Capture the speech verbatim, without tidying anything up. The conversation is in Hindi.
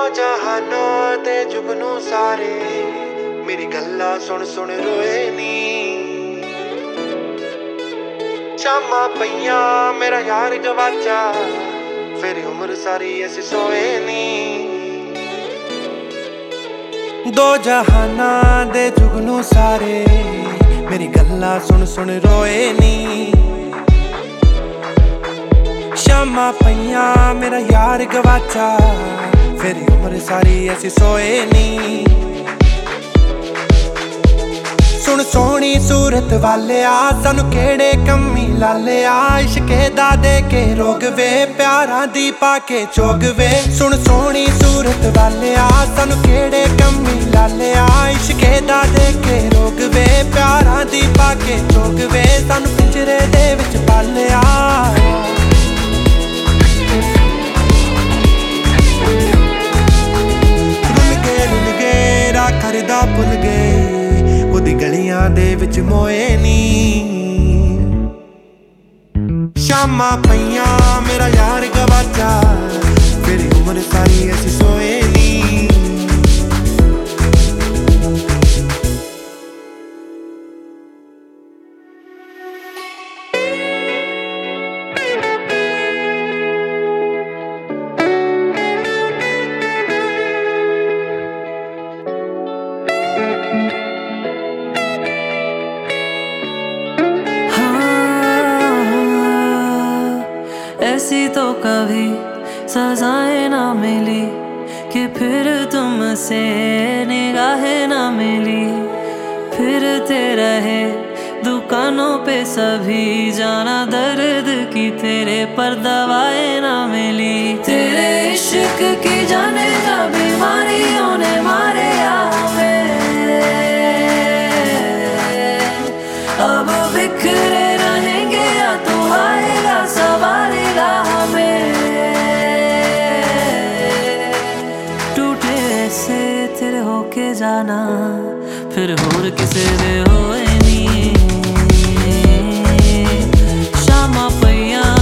जहानों ते जुगनू सारे मेरी गल्ला सुन सुन रोए नी। शामा पईया मेरा यार गवाचा फिर उम्र सारी ऐसी सोए नी। दो जहाना दे जुगनू सारे मेरी गल्ला सुन सुन रोए नी। शामा पईया मेरा यार गवाचा फिर उम्र सारी ऐसी सोए नी। सुन सोहनी सूरत वाले आ सानू केड़े कमी लाले आ। इश्के दा दे के रोग वे प्यारां दी पाके चोग वे। सुन सोहनी सूरत वाले आ सानू केड़े कमी लाले आ। इश्के दा दे के रोग वे प्यारां दी पाके चोग वे। सानू पिंजरे दे विच पालिया करदा भुल गए ओदी गलियां दे विच मोए नी। शामा पईया मेरा यार गवाचा फिर उम्र सारी ऐसी सोए नी। ऐसी तो कभी सजाएं ना मिली कि फिर तुमसे निगाहें ना मिली। फिरते रहे दुकानों पे सभी जाना दर्द की तेरे पर दवाएं ना मिली। तेरे इश्क की जाने जा बीमारियों ने मारे हमें। अब बिखरे रहेंगे या तू आएगा सवारेगा हमें। टूटे से तेरे होके जाना फिर होर किसे दे होए नी। शामा पईया